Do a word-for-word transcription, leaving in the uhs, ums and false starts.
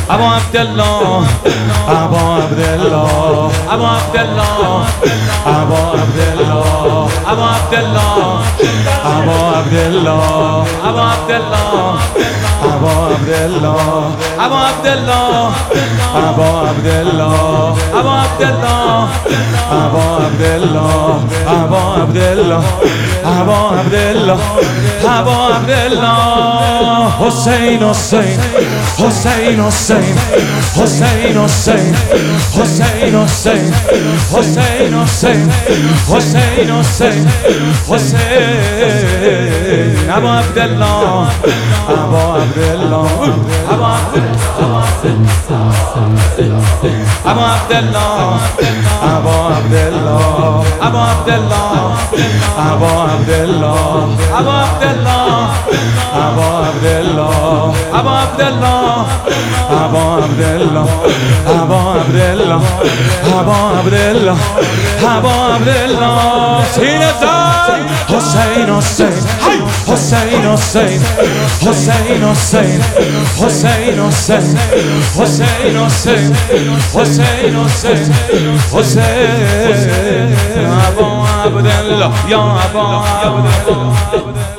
ابا عبدالله ابا عبدالله ابا عبدالله ابا عبدالله ابا عبدالله ابا عبدالله ابا عبدالله ابا عبدالله ابا عبدالله ابا عبدالله ابا عبدالله ابا عبدالله ابا عبدالله ابا عبدالله ابا عبدالله حسین حسین حسین حسین حسین حسین حسین حسین حسین حسین حسین حسین حسین ابا عبدالله ابا عبدالله ابا ابا عبدالله ابا عبدالله ابا عبدالله ابا عبدالله ابا عبدالله ابا عبدالله ابا عبدالله ابا عبدالله ابا عبدالله ابا عبدالله ابا عبدالله سینه زن حسین حسین حسین حسین حسین حسین حسین حسین حسین حسین حسین حسین حسین ابا عبدالله یا ابا عبدالله